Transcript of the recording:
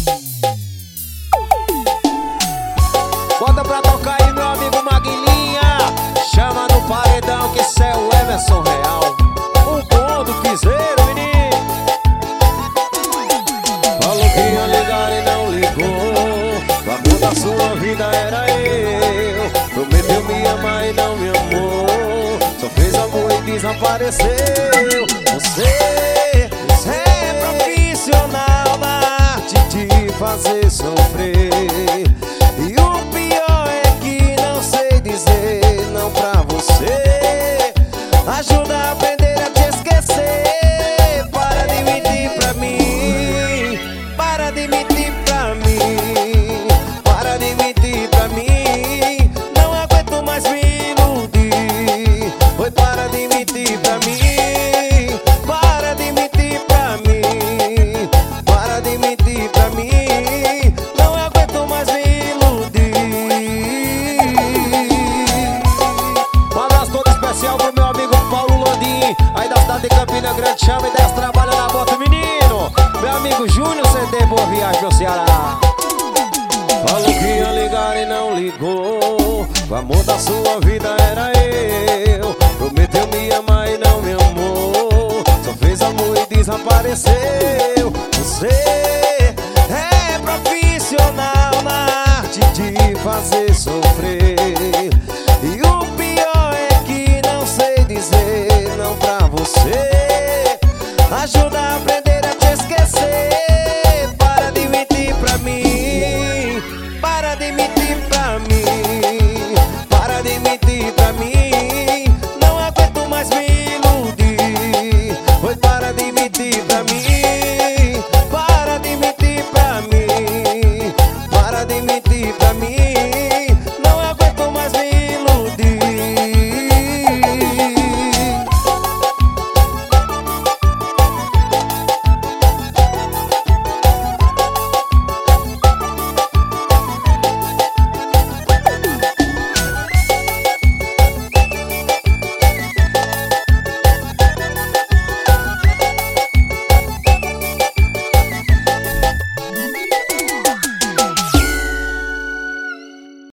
Bota pra tocar aí, meu amigo Maguilinha. Chama no paredão que cê é o Emerson Real, o bom do piseiro, menino. Falou que ia ligar e não ligou. O amor da sua vida era eu. Prometeu me amar e não me amou. Só fez amor e desapareceu. Você é profissional na arte de fazer sofrer. E o pior é que não sei dizer não pra você. Ajuda a aprender a te esquecer. Para de mentir pra mim. Para de mentir pra mim. Para de mentir pra mim. Não aguento mais me iludir. Foi para de mentir pra mim. Para de mentir pra mim. Para de mentir pra mim. Não aguento mais me iludir. Um abraço todo especial pro meu amigo Paulo Landim, aí da cidade de Campina Grande. Chama e desce, trabalha na bota, menino. Meu amigo Júnior CD, boa viagem pro Ceará. Falou que ia ligar e não ligou. O amor da sua vida era eu. Prometeu me amar e não me amou. Só fez amor e desapareceu. Você é profissional na arte de fazer sofrer.